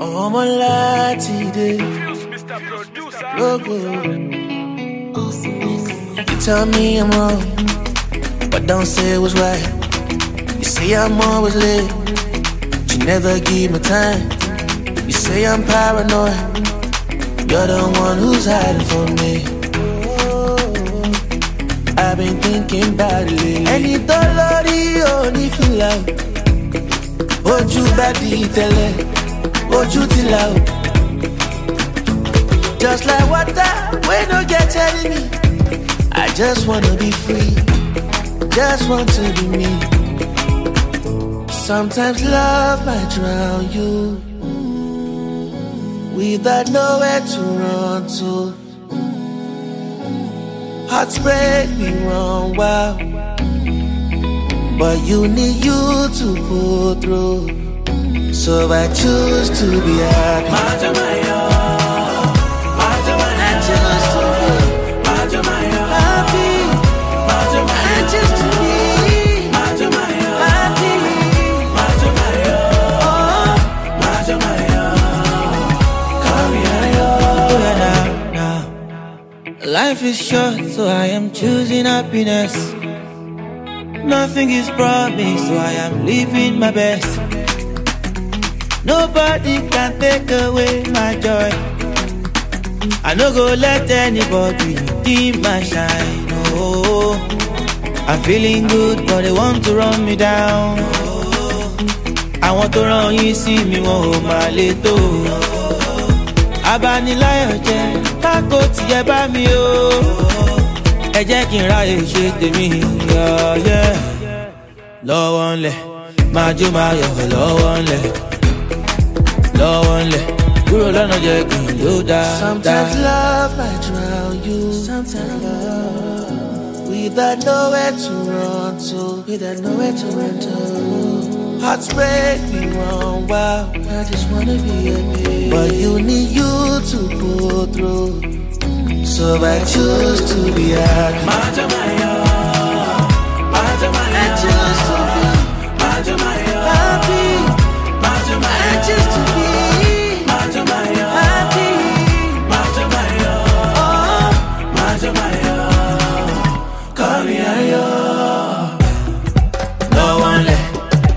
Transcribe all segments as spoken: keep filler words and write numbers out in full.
Oh, my lati day. Logo. You tell me I'm wrong, but don't say it was right. You say I'm always late, but you never give me time. You say I'm paranoid, you're the one who's hiding from me. I've been thinking about it lately. Any dollar only feel like Oju badi tele, Oju tila. Just like water, we don't get enemy. I just wanna be free, just want to be me. Sometimes love might drown you, without nowhere to run to. Hearts break me wrong, wow, but you need you to pull through. So I choose to be happy. I choose to be happy. I choose to be happy. Life is short, so I am choosing happiness. Nothing is promised, so I am living my best. Nobody can take away my joy. I no go let anybody dim my shine. Oh, I'm feeling good, but they want to run me down. I want to run you, see me, oh my little. Abanilayo jẹ́ kákó tiẹ̀ bá mi o. Ẹ jẹ́ kí n ráyè ṣe tèmi, yeah. Lọ́wọ́ ńlẹ̀, máa jó máa yọ̀ lọ́wọ́ ńlẹ̀. Lọ́wọ́ ńlẹ̀, kúrò lọ́nà jẹ́ kí n ló dáadáa. Sometimes love might drown you. Sometimes love, without nowhere to run to. Without nowhere to run to. Hearts break me wrong, wow, I just wanna be happy, but you need you to pull through. So I choose to be happy. I choose to be happy. I choose to be happy. Oh, call me Ayo. No one left.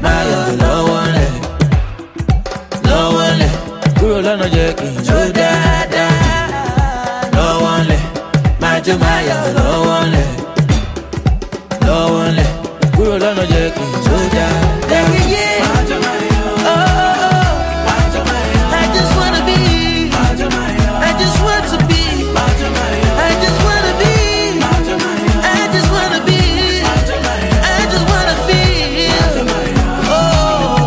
Lọ́nà jẹ́ kí n jó dáadáa. Lọ́wọ́ ńlẹ̀, máa jó máa yọ̀ lọ́wọ́ ńlẹ̀. Lọ́wọ́ ńlẹ̀, kúrò lọ́nà jẹ́ kí n jó dáadáa. Máa jó máa yọ̀. Oh, máa jó máa yọ̀. I just wanna be. Máa jó máa yọ̀. I just want to be. Máa jó máa yọ̀. I just wanna be. Máa jó máa yọ̀. I just wanna be. Máa jó máa yọ̀. I just wanna feel. Máa jó máa yọ̀. Oh,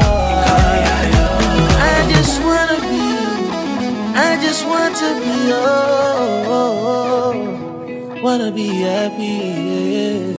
I just wanna be. I just want to be, oh, oh, oh, wanna be happy, yeah.